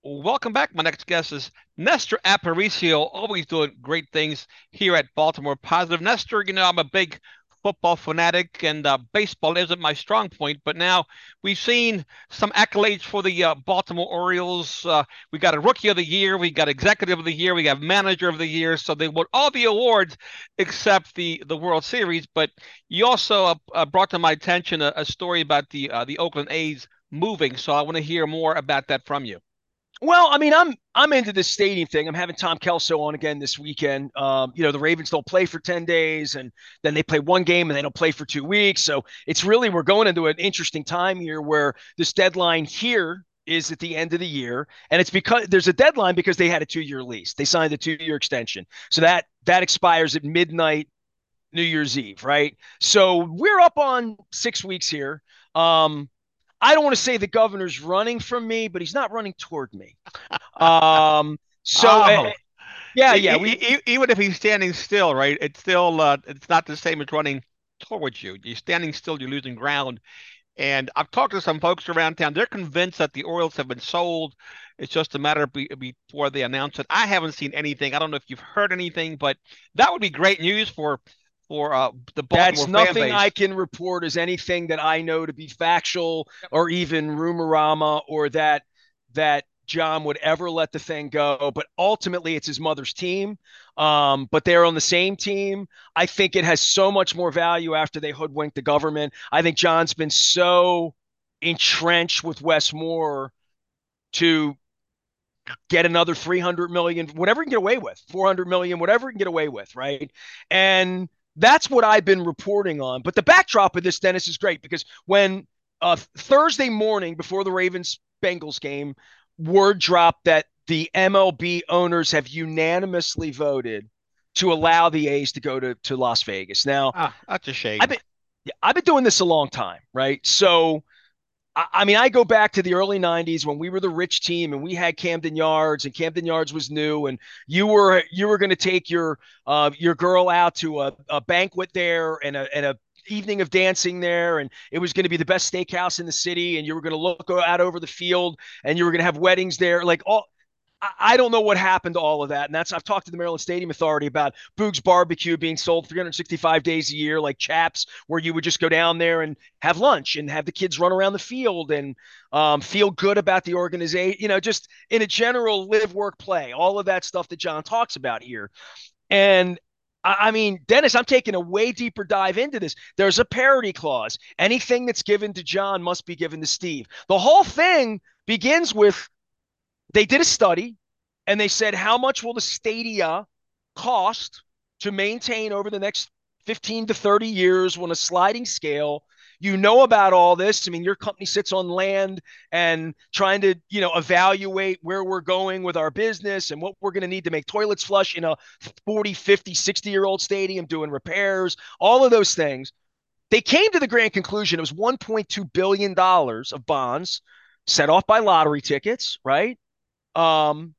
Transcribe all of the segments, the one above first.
Welcome back. My next guest is Nestor Aparicio, always doing great things here at Baltimore Positive. Nestor, I'm a big football fanatic, and baseball isn't my strong point, but now we've seen some accolades for the Baltimore Orioles. We got a Rookie of the Year, we got Executive of the Year, we got Manager of the Year, so they won all the awards except the World Series. But you also brought to my attention a story about the Oakland A's moving, so I want to hear more about that from you. Well, I mean, I'm into this stadium thing. I'm having Tom Kelso on again this weekend. The Ravens don't play for 10 days, and then they play one game and they don't play for 2 weeks. So it's really we're going into an interesting time here where this deadline here is at the end of the year, and it's because there's a deadline because they had a 2-year lease. They signed a 2-year extension, so that expires at midnight New Year's Eve, right? So we're up on 6 weeks here. Um, I don't want to say the governor's running from me, but he's not running toward me. Um, so uh, Oh, yeah, yeah, even if he's standing still, right? It's not the same as running towards you. You're standing still, you're losing ground. And I've talked to some folks around town. They're convinced that the Orioles have been sold. It's just a matter of before they announce it. I haven't seen anything. I don't know if you've heard anything, but that would be great news for the that's Baltimore fan nothing I base. can report as anything that I know to be factual or even rumorama or that John would ever let the thing go. But ultimately, it's his mother's team. But they're on the same team. I think it has so much more value after they hoodwinked the government. I think John's been so entrenched with Wes Moore to get another 300 million, whatever he can get away with, 400 million, whatever he can get away with, right? And that's what I've been reporting on. But the backdrop of this, Dennis, is great because when Thursday morning before the Ravens Bengals game, word dropped that the MLB owners have unanimously voted to allow the A's to go to Las Vegas. Now, Ah, that's a I've shame. been I've been doing this a long time, right? So I mean, I go back to the early 90s when we were the rich team and we had Camden Yards and Camden Yards was new and you were going to take your girl out to a banquet there and a evening of dancing there and it was going to be the best steakhouse in the city and you were going to look out over the field and you were going to have weddings there like all I don't know what happened to all of that. And that's, I've talked to the Maryland Stadium Authority about Boog's Barbecue being sold 365 days a year, like Chaps, where you would just go down there and have lunch and have the kids run around the field and feel good about the organization, just in a general live, work, play, all of that stuff that John talks about here. And I mean, Dennis, I'm taking a way deeper dive into this. There's a parity clause. Anything that's given to John must be given to Steve. The whole thing begins with they did a study and they said, how much will the stadia cost to maintain over the next 15 to 30 years on a sliding scale? You know about all this. I mean, your company sits on land and trying to, evaluate where we're going with our business and what we're going to need to make toilets flush in a 40, 50, 60-year-old stadium, doing repairs, all of those things. They came to the grand conclusion it was $1.2 billion of bonds set off by lottery tickets, right? Um,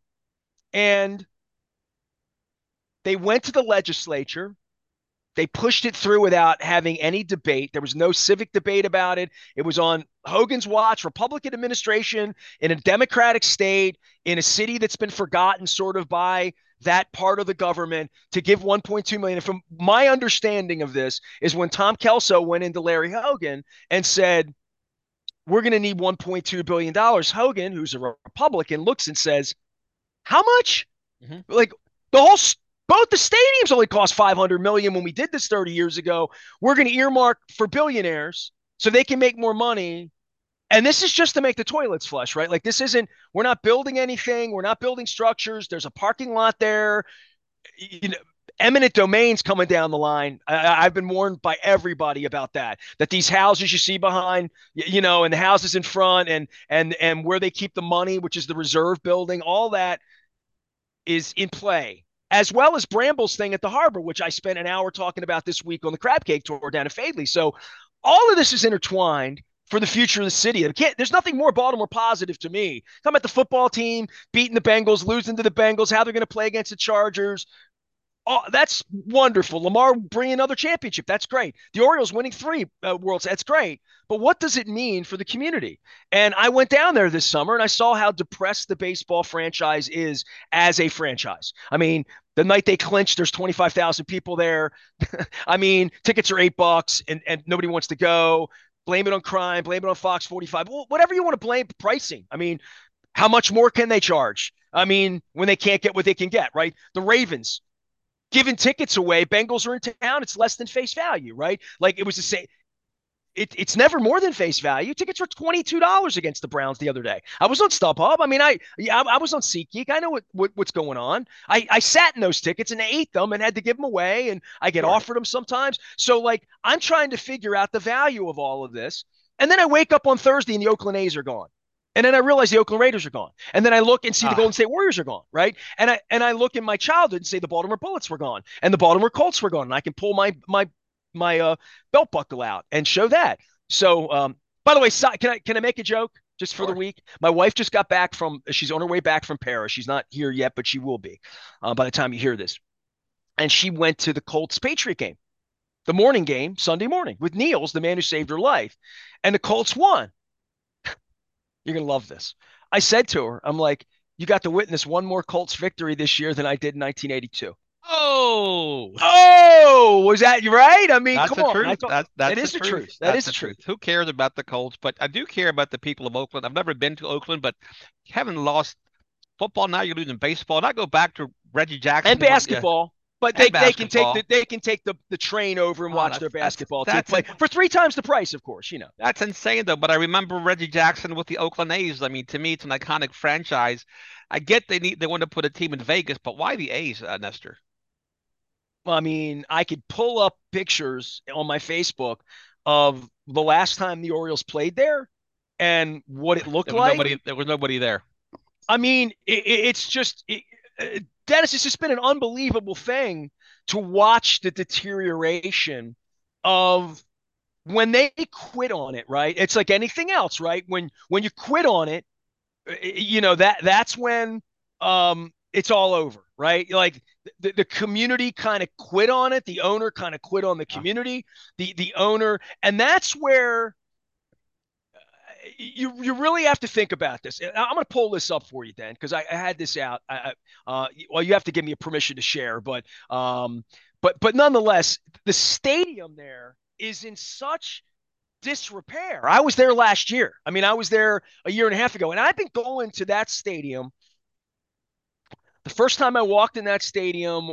and they went to the legislature. They pushed it through without having any debate. There was no civic debate about it. It was on Hogan's watch, Republican administration in a Democratic state, in a city that's been forgotten sort of by that part of the government to give 1.2 million. And from my understanding of this is when Tom Kelso went into Larry Hogan and said, we're going to need $1.2 billion. Hogan, who's a Republican, looks and says, how much? Hmm. Like the whole both the stadiums only cost 500 million when we did this 30 years ago. We're going to earmark for billionaires so they can make more money. And this is just to make the toilets flush, right? Like this isn't, we're not building anything. We're not building structures. There's a parking lot there. You know, eminent domains coming down the line. I've been warned by everybody about that these houses you see behind, and the houses in front and where they keep the money, which is the reserve building, all that is in play, as well as Bramble's thing at the harbor, which I spent an hour talking about this week on the crab cake tour down at Fadley. So all of this is intertwined for the future of the city. There's nothing more Baltimore positive to me. Talking about the football team beating the Bengals, losing to the Bengals, how they're going to play against the Chargers. Oh, that's wonderful. Lamar bringing another championship. That's great. The Orioles winning three Worlds. That's great. But what does it mean for the community? And I went down there this summer and I saw how depressed the baseball franchise is as a franchise. I mean, the night they clinched, there's 25,000 people there. I mean, tickets are $8 and nobody wants to go. Blame it on crime, blame it on Fox 45. Well, whatever you want to blame, pricing. I mean, how much more can they charge? I mean, when they can't get what they can get, right? The Ravens giving tickets away. Bengals are in town. It's less than face value, right? Like it was the same. It's never more than face value. Tickets were $22 against the Browns the other day. I was on StubHub. I mean, I was on SeatGeek. I know what's going on. I sat in those tickets and I ate them and had to give them away, and I get Sure. offered them sometimes. So like I'm trying to figure out the value of all of this, and then I wake up on Thursday and the Oakland A's are gone. And then I realize the Oakland Raiders are gone. And then I look and see the Golden Ah, State Warriors are gone, right? And I look in my childhood and say the Baltimore Bullets were gone and the Baltimore Colts were gone. And I can pull my belt buckle out and show that. So by the way, can I make a joke just for the sure. week? My wife just got back from she's on her way back from Paris. She's not here yet, but she will be by the time you hear this. And she went to the Colts Patriot game, the morning game, Sunday morning with Niels, the man who saved her life. And the Colts won. You're going to love this. I said to her, I'm like, you got to witness one more Colts victory this year than I did in 1982. Oh, Oh, was that right? I mean, that's come the on. I truth. thought That's that the is the truth. truth. That That's is the the truth. truth. Who cares about the Colts? But I do care about the people of Oakland. I've never been to Oakland, but having lost football, now you're losing baseball. And I go back to Reggie And Jackson when yeah, basketball. But and they can take basketball. the train over and Oh, watch that's their that's basketball team that's play in, for three times the price, of course, you know. that's insane though. But I remember Reggie Jackson with the Oakland A's. I mean, to me, it's an iconic franchise. I get they want to put a team in Vegas, but why the A's, Nestor? I mean, I could pull up pictures on my Facebook of the last time the Orioles played there and what it looked There was like. nobody. There was nobody there. I mean, it's just Dennis. It's just been an unbelievable thing to watch the deterioration of when they quit on it. Right? It's like anything else, right? When you quit on it, you know that's when it's all over, right? Like the community kind of quit on it. The owner kind of quit on the Uh, community. The owner, and that's where you really have to think about this. I'm going to pull this up for you, Dan, because I had this out. Well, you have to give me a permission to share, but nonetheless, the stadium there is in such disrepair. I was there last year. I mean, I was there a year and a half ago, and I've been going to that stadium. The first time I walked in that stadium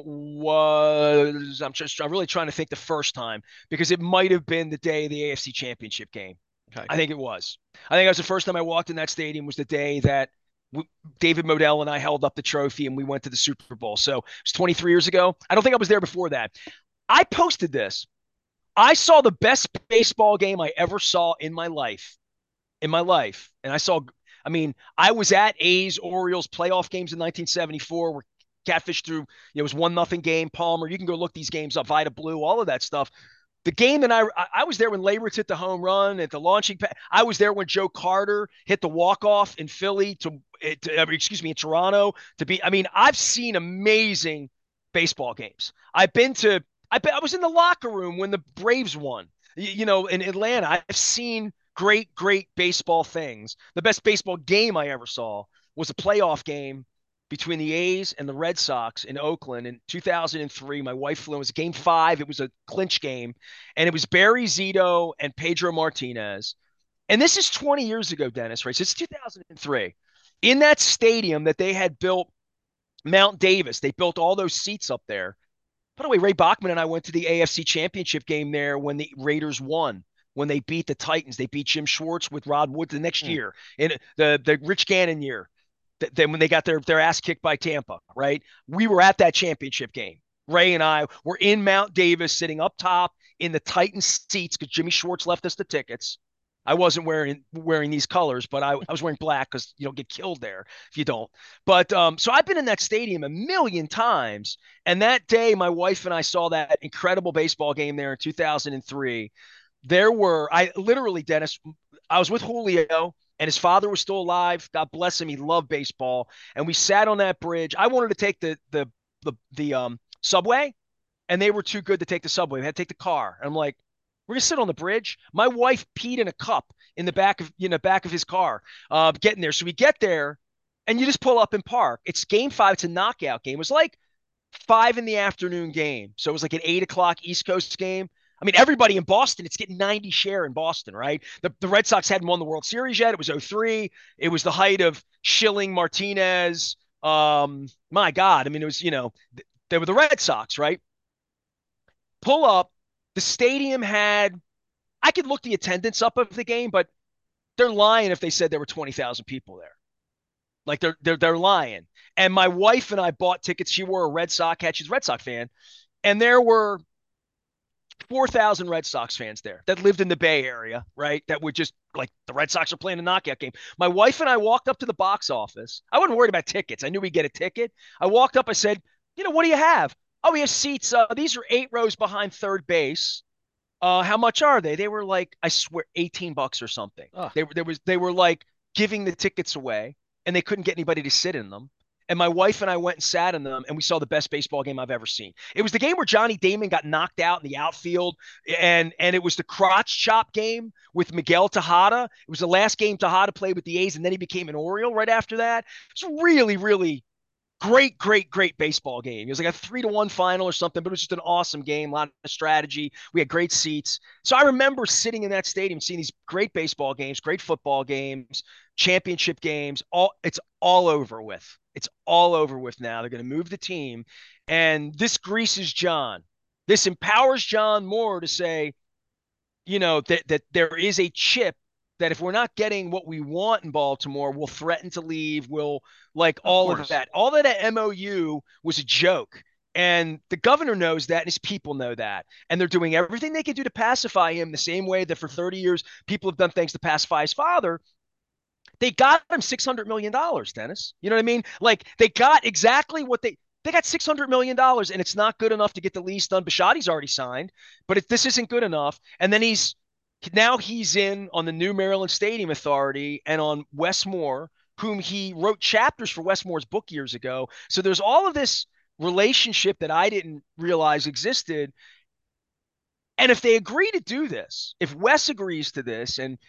was I'm really trying to think the first time because it might have been the day of the AFC Championship game. okay. I think it was. I think that was the first time I walked in that stadium was the day that David Modell and I held up the trophy and we went to the Super Bowl. So it was 23 years ago. I don't think I was there before that. I posted this. I saw the best baseball game I ever saw in my life. In my life. And I mean, I was at A's Orioles playoff games in 1974 where Catfish threw, it was 1-0 game, Palmer. You can go look these games up, Vida Blue, all of that stuff. The game that I was there when Leyritz hit the home run at the launching pad. I was there when Joe Carter hit the walk off in Philly excuse me, in Toronto to be. I mean, I've seen amazing baseball games. I was in the locker room when the Braves won. You know, in Atlanta, I've seen great baseball things. The best baseball game I ever saw was a playoff game between the A's and the Red Sox in Oakland in 2003. My wife flew. It was game five. It was a clinch game. And it was Barry Zito and Pedro Martinez. And this is 20 years ago, Dennis, right? So it's 2003. In that stadium that they had built, Mount Davis, they built all those seats up there. By the way, Ray Bachman and I went to the AFC Championship game there when the Raiders won. When they beat the Titans, they beat Jim Schwartz with Rod Wood the next Hmm. year in the Rich Gannon year. Then when they got their ass kicked by Tampa, right? We were at that championship game. Ray and I were in Mount Davis, sitting up top in the Titans seats because Jimmy Schwartz left us the tickets. I wasn't wearing these colors, but I was wearing black because you don't get killed there if you don't. But so I've been in that stadium a million times, and that day my wife and I saw that incredible baseball game there in 2003. There were I literally Dennis, I was with Julio and his father was still alive. God bless him. He loved baseball, and we sat on that bridge. I wanted to take subway, and they were too good to take the subway. We had to take the car. And I'm like, we're gonna sit on the bridge. My wife peed in a cup in the back of his car, getting there. So we get there, and you just pull up and park. It's game five. It's a knockout game. It was like 5 in the afternoon game. So it was like an 8 o'clock East Coast game. I mean, everybody in Boston, it's getting 90 share in Boston, right? The Red Sox hadn't won the World Series yet. It was '03. It was the height of Schilling, Martinez. My God. I mean, it was, they were the Red Sox, right? Pull up. The stadium had, I could look the attendance up of the game, but they're lying if they said there were 20,000 people there. Like they're lying. And my wife and I bought tickets. She wore a Red Sox hat. She's a Red Sox fan. And there were 4,000 Red Sox fans there that lived in the Bay Area, right? That would just like the Red Sox are playing a knockout game. My wife and I walked up to the box office. I wasn't worried about tickets. I knew we'd get a ticket. I walked up. I said, what do you have? Oh, we have seats. These are 8 rows behind third base. How much are they? They were like, I swear, $18 or something. Oh. They were like giving the tickets away, and they couldn't get anybody to sit in them. And my wife and I went and sat in them, and we saw the best baseball game I've ever seen. It was the game where Johnny Damon got knocked out in the outfield, and it was the crotch chop game with Miguel Tejada. It was the last game Tejada played with the A's, and then he became an Oriole right after that. It was really, really great baseball game. It was like a 3-1 final or something, but it was just an awesome game. A lot of strategy. We had great seats. So I remember sitting in that stadium, seeing these great baseball games, great football games, championship games. It's all over with. It's all over with now. They're going to move the team, and this greases John. This empowers John more to say, that there is a chip that if we're not getting what we want in Baltimore, we'll threaten to leave. We'll like all of that. All of that MOU was a joke. And the governor knows that, and his people know that. And they're doing everything they can do to pacify him the same way that for 30 years people have done things to pacify his father. They got him $600 million, Dennis. You know what I mean? Like they got exactly what they got $600 million, and it's not good enough to get the lease done. Bisciotti's already signed, but this isn't good enough. And then he's in on the new Maryland Stadium Authority and on Wes Moore, whom he wrote chapters for Wes Moore's book years ago. So there's all of this relationship that I didn't realize existed. And if they agree to do this, if Wes agrees to this, and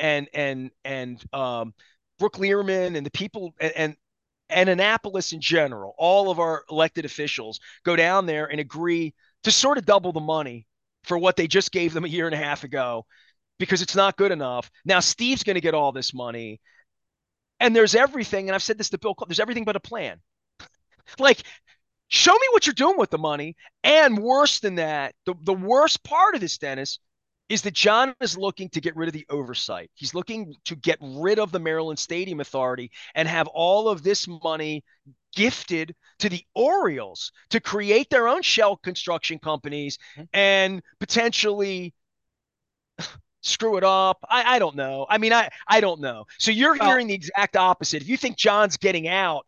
Brooke Learman and the people and Annapolis in general, all of our elected officials go down there and agree to sort of double the money for what they just gave them a year and a half ago, because it's not good enough. Now Steve's going to get all this money, and there's everything. And I've said this to Bill, there's everything but a plan. Like, show me what you're doing with the money. And worse than that, the worst part of this, Dennis, is that John is looking to get rid of the oversight. He's looking to get rid of the Maryland Stadium Authority and have all of this money gifted to the Orioles to create their own shell construction companies and potentially screw it up. I don't know. I mean, I don't know. So you're hearing the exact opposite. If you think John's getting out,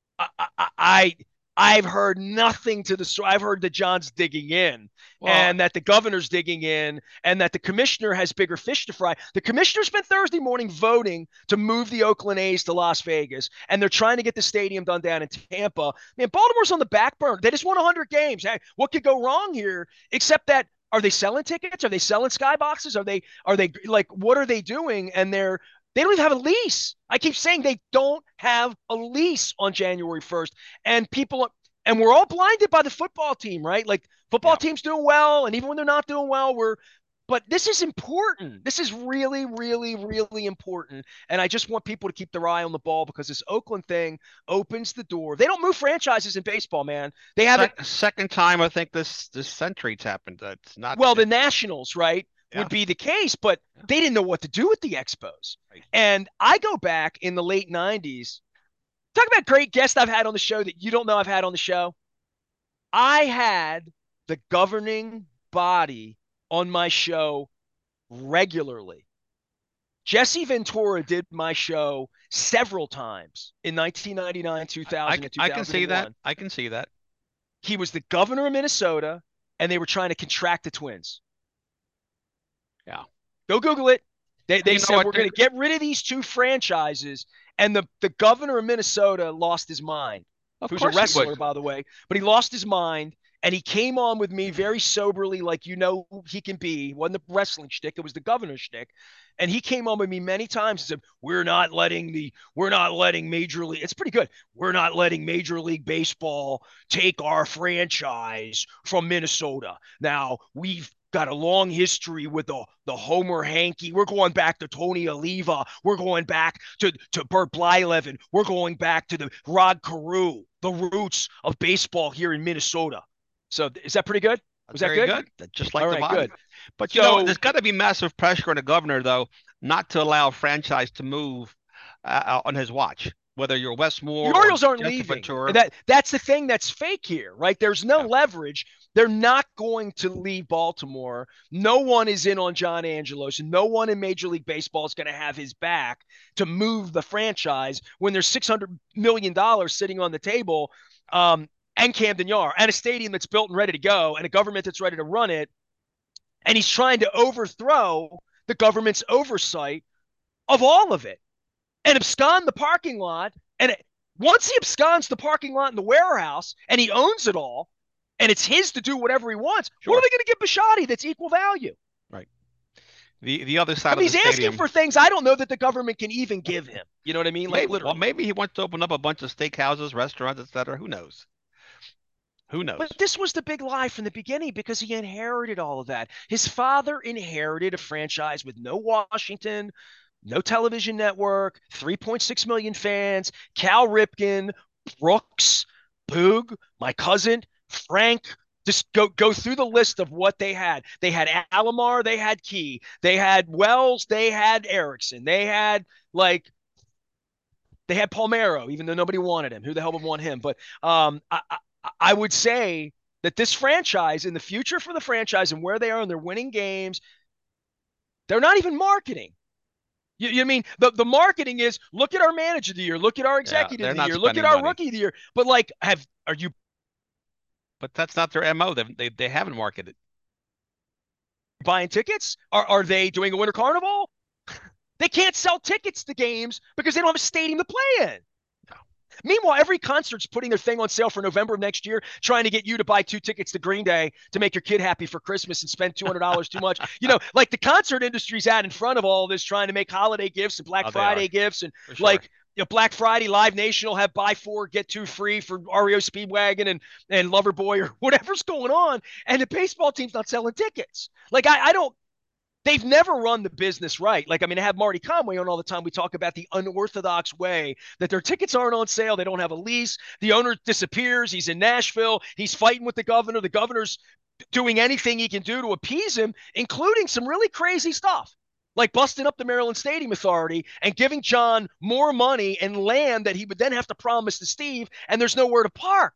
I've heard nothing to the story. I've heard that John's digging in, and that the governor's digging in, and that the commissioner has bigger fish to fry. The commissioner spent Thursday morning voting to move the Oakland A's to Las Vegas, and they're trying to get the stadium done down in Tampa. Man, Baltimore's on the back burner. They just won 100 games. Hey, what could go wrong here? Except that, are they selling tickets? Are they selling skyboxes? Are they like, what are they doing? And they don't even have a lease. I keep saying they don't have a lease on January 1st. And we're all blinded by the football team, right? Like football team's doing well. And even when they're not doing well, but this is important. This is really, really, really important. And I just want people to keep their eye on the ball, because this Oakland thing opens the door. They don't move franchises in baseball, man. They haven't. Second time, I think this century it's happened. It's not. Well, the Nationals, right, would be the case, but they didn't know what to do with the Expos. Right. And I go back in the late 90s. Talk about great guests I've had on the show that you don't know I've had on the show. I had the governing body on my show regularly. Jesse Ventura did my show several times in 1999, 2000, and 2001. I can see that. I can see that. He was the governor of Minnesota, and they were trying to contract the Twins. Yeah. Go Google it. They said, we're going to get rid of these two franchises, and the governor of Minnesota lost his mind. Who's a wrestler, by the way, but he lost his mind, And he came on with me very soberly, like he can be. It wasn't the wrestling shtick, it was the governor shtick. And he came on with me many times and said, we're not letting Major League, it's pretty good. We're not letting Major League Baseball take our franchise from Minnesota. Now, we've got a long history with the Homer Hankey. We're going back to Tony Oliva. We're going back to Burt Blyleven. We're going back to the Rod Carew, the roots of baseball here in Minnesota. So is that pretty good? Was that Very good? good. Just like All the right, vibe. good. But So there's got to be massive pressure on the governor, though, not to allow a franchise to move on his watch. Whether you're the Westmore or Orioles aren't Jesse leaving. Ventura. And that's the thing that's fake here, right? There's no Yeah. leverage. They're not going to leave Baltimore. No one is in on John Angelos, and no one in Major League Baseball is going to have his back to move the franchise when there's $600 million sitting on the table, and Camden Yards, and a stadium that's built and ready to go, and a government that's ready to run it. And he's trying to overthrow the government's oversight of all of it and abscond the parking lot. And once he absconds the parking lot and the warehouse and he owns it all and it's his to do whatever he wants, Sure. what are they going to give Bisciotti that's equal value? Right. The other side of he's the stadium. Asking for things I don't know that the government can even give him. You know what I mean? Like literally. Well, maybe he wants to open up a bunch of steakhouses, restaurants, etc. Who knows? Who knows? But this was the big lie from the beginning because he inherited all of that. His father inherited a franchise with no Washington, no television network, 3.6 million fans, Cal Ripken, Brooks, Boog, my cousin, Frank. Just go through the list of what they had. They had Alomar, they had Key, they had Wells, they had Erickson, they had Palmeiro, even though nobody wanted him. Who the hell would want him? But I would say that this franchise, in the future for the franchise and where they are and they're winning games, they're not even marketing. You mean the marketing is look at our manager of the year, look at our executive of the year, look at our rookie of the year. But are you? But that's not their MO. They haven't marketed. Buying tickets? Are they doing a winter carnival? They can't sell tickets to games because they don't have a stadium to play in. Meanwhile, every concert's putting their thing on sale for November of next year, trying to get you to buy 2 tickets to Green Day to make your kid happy for Christmas and spend $200 too much. Like the concert industry's out in front of all this, trying to make holiday gifts and Black Friday gifts. And Black Friday, Live Nation will have buy 4, get 2 free for REO Speedwagon and Loverboy or whatever's going on. And the baseball team's not selling tickets. I don't. They've never run the business right. I have Marty Conway on all the time. We talk about the unorthodox way that their tickets aren't on sale. They don't have a lease. The owner disappears. He's in Nashville. He's fighting with the governor. The governor's doing anything he can do to appease him, including some really crazy stuff, like busting up the Maryland Stadium Authority and giving John more money and land that he would then have to promise to Steve, and there's nowhere to park.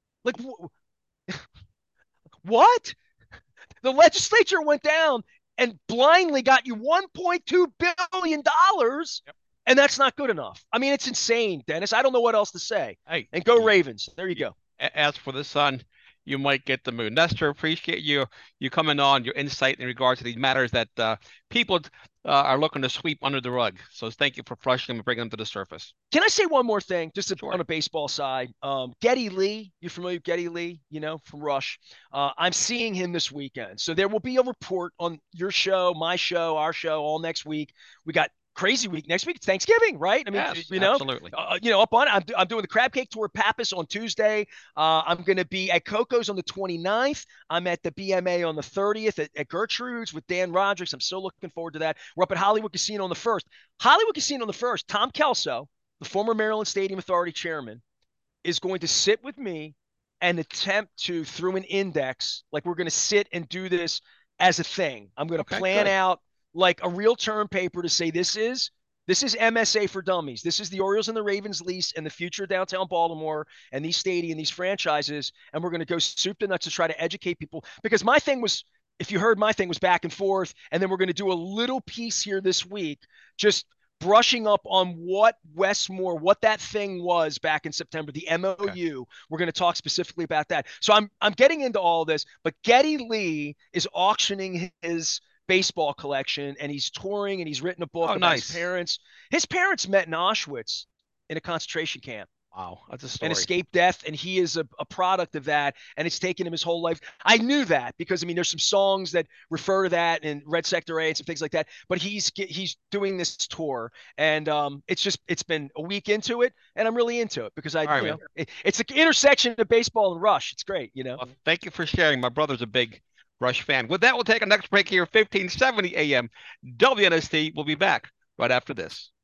What? The legislature went down and blindly got you $1.2 billion, and that's not good enough. It's insane, Dennis. I don't know what else to say. Hey, and go Ravens. There you go. As for the Sun, you might get the moon. Nestor, appreciate you coming on, your insight in regards to these matters that people are looking to sweep under the rug. So thank you for flushing them and bringing them to the surface. Can I say one more thing, just on a baseball side? Geddy Lee, you familiar with Geddy Lee, from Rush? I'm seeing him this weekend. So there will be a report on your show, my show, our show, all next week. We got crazy week next week. It's Thanksgiving, right? Yes, absolutely. Up on it. I'm doing the Crab Cake Tour Pappas on Tuesday. I'm going to be at Coco's on the 29th. I'm at the BMA on the 30th at Gertrude's with Dan Rodricks. I'm so looking forward to that. We're up at Hollywood Casino on the 1st. Hollywood Casino on the 1st, Tom Kelso, the former Maryland Stadium Authority chairman, is going to sit with me and attempt to, through an index, we're going to sit and do this as a thing. I'm going to plan out a real term paper to say this is MSA for dummies. This is the Orioles and the Ravens lease and the future of downtown Baltimore and these stadiums, these franchises. And we're going to go soup to nuts to try to educate people, because my thing was, if you heard, my thing was back and forth. And then we're going to do a little piece here this week, just brushing up on what Westmore, what that thing was back in September, the MOU. Okay. We're going to talk specifically about that. So I'm getting into all this, but Geddy Lee is auctioning his baseball collection, and he's touring, and he's written a book about his parents. His parents met in Auschwitz in a concentration camp. Wow, that's a and story. escape death. And he is a product of that. And it's taken him his whole life. I knew that because, I mean, there's some songs that refer to that and Red Sector A and some things like that. But he's doing this tour. And it's been a week into it. And I'm really into it because All right, man. it's the intersection of baseball and Rush. It's great. Well, thank you for sharing. My brother's a big Rush fan. With that, we'll take our next break here, 1570 AM. WNST. We'll be back right after this.